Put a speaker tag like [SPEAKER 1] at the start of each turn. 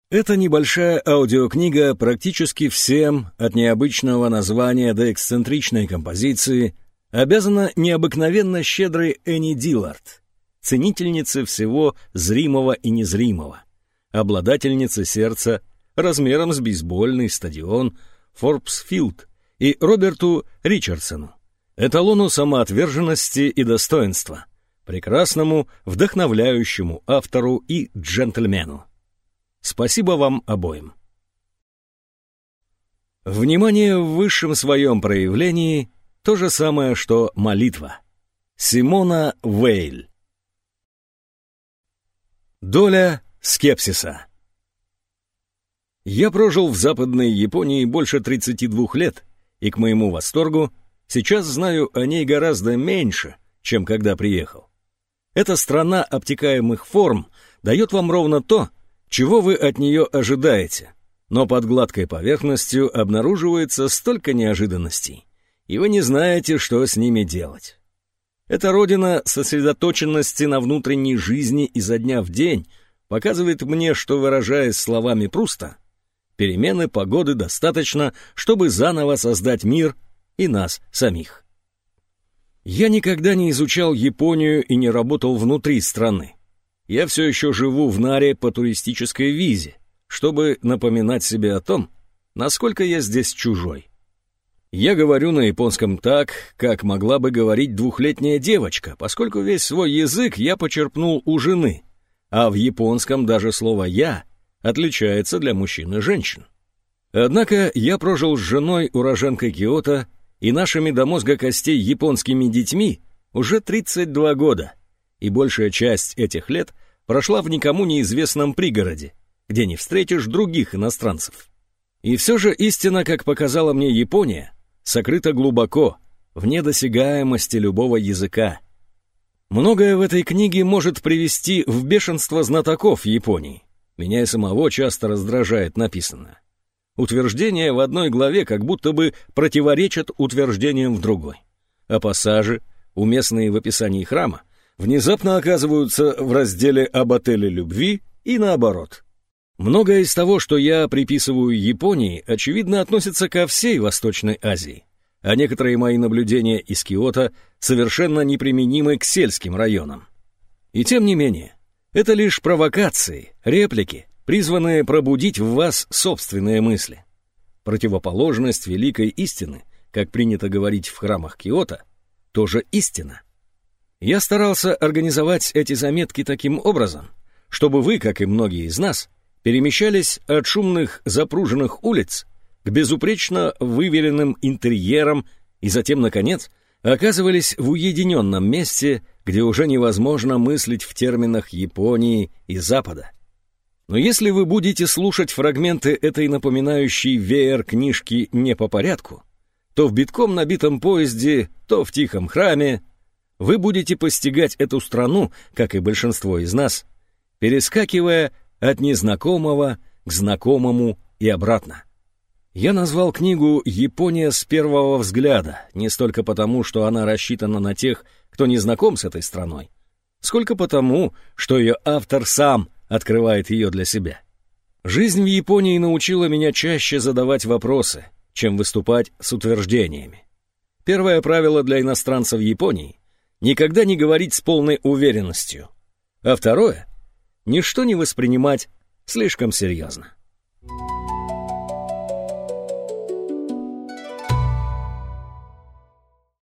[SPEAKER 1] Эта небольшая аудиокнига практически всем, от необычного названия до эксцентричной композиции, обязана необыкновенно щедрой Энни Диллард, ценительнице всего зримого и незримого, обладательнице сердца размером с бейсбольный стадион Форбс-Филд, и Роберту Ричардсону, эталону самоотверженности и достоинства, прекрасному, вдохновляющему автору и джентльмену. Спасибо вам обоим. Внимание в высшем своем проявлении — то же самое, что молитва. Симона Вейль. Доля скепсиса. Я прожил в Западной Японии больше 32 лет, и, к моему восторгу, сейчас знаю о ней гораздо меньше, чем когда приехал. Эта страна обтекаемых форм дает вам ровно то, чего вы от нее ожидаете, но под гладкой поверхностью обнаруживается столько неожиданностей, и вы не знаете, что с ними делать. Эта родина сосредоточенности на внутренней жизни изо дня в день показывает мне, что, выражаясь словами Пруста, перемены погоды достаточно, чтобы заново создать мир и нас самих. Я никогда не изучал Японию и не работал внутри страны. Я все еще живу в Наре по туристической визе, чтобы напоминать себе о том, насколько я здесь чужой. Я говорю на японском так, как могла бы говорить двухлетняя девочка, поскольку весь свой язык я почерпнул у жены, а в японском даже слово «я» отличается для мужчин и женщин. Однако я прожил с женой, уроженкой Киото, и нашими до мозга костей японскими детьми уже 32 года, и большая часть этих лет прошла в никому неизвестном пригороде, где не встретишь других иностранцев. И все же истина, как показала мне Япония, сокрыта глубоко, вне досягаемости любого языка. Многое в этой книге может привести в бешенство знатоков Японии. Меня и самого часто раздражает написанное. Утверждения в одной главе как будто бы противоречат утверждениям в другой. А пассажи, уместные в описании храма, внезапно оказываются в разделе об отеле любви и наоборот. Многое из того, что я приписываю Японии, очевидно относится ко всей Восточной Азии, а некоторые мои наблюдения из Киото совершенно неприменимы к сельским районам. И тем не менее, это лишь провокации, реплики, призванные пробудить в вас собственные мысли. Противоположность великой истины, как принято говорить в храмах Киото, тоже истина. Я старался организовать эти заметки таким образом, чтобы вы, как и многие из нас, перемещались от шумных запруженных улиц к безупречно выверенным интерьерам и затем, наконец, оказывались в уединенном месте, где уже невозможно мыслить в терминах Японии и Запада. Но если вы будете слушать фрагменты этой напоминающей веер книжки не по порядку, то в битком набитом поезде, то в тихом храме, вы будете постигать эту страну, как и большинство из нас, перескакивая от незнакомого к знакомому и обратно. Я назвал книгу «Япония с первого взгляда» не столько потому, что она рассчитана на тех, кто не знаком с этой страной, сколько потому, что ее автор сам открывает ее для себя. Жизнь в Японии научила меня чаще задавать вопросы, чем выступать с утверждениями. Первое правило для иностранцев Японии — никогда не говорить с полной уверенностью, а второе — ничто не воспринимать слишком серьезно.